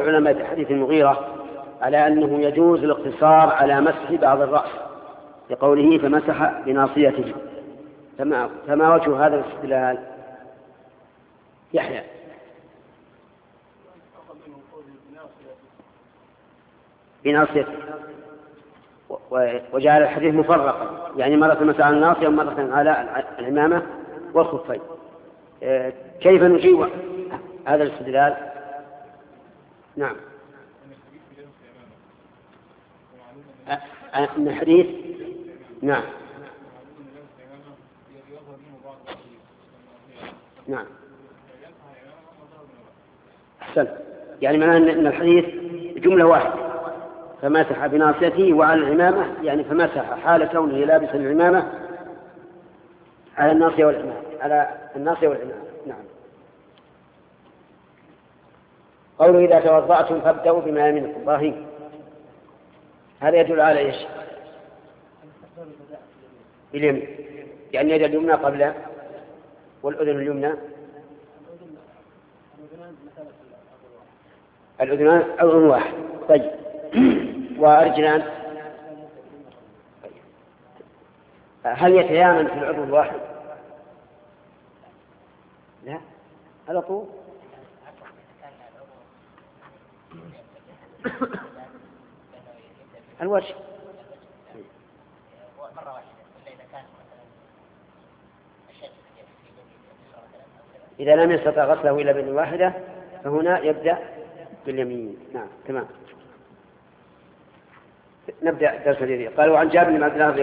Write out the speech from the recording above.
العلماء في حديث المغيرة على أنه يجوز الاقتصار على مسح بعض الرأس لقوله فمسح بناصيته. فما وجه هذا الاستدلال؟ يحيى. بناصيته، وجعل الحديث مفرقا، يعني مرة مسح على الناصية ومرة على العمامة والخفين. كيف نجيب هذا الاستدلال؟ نعم. من الحديث. نعم. نعم. أحسن. يعني معناه أن الحديث جملة واحدة، فمسح بناصيته وعلى العمامة، يعني فمسح حال كونه لابسا العمامة على الناصية والعمامة، على الناصية والعمامة. نعم. قوله إذا توضأتم فابدأوا بما يمينكم. إبراهيم، هذا يدل على إيش؟ باليمين، يعني يد اليمنى قبل والأذن اليمنى. الأذنان أذن واحد. طيب. وأرجلان. هل يتيامن في العضو الواحد؟ لا، هذا طول. الوجه مرة واحدة، إذا كان إذا لم يستطع غسله إلا بيد واحدة فهنا يبدأ باليمين. نعم، تمام. نبدأ درس اليدين. قالوا عن جابر بن عبد الله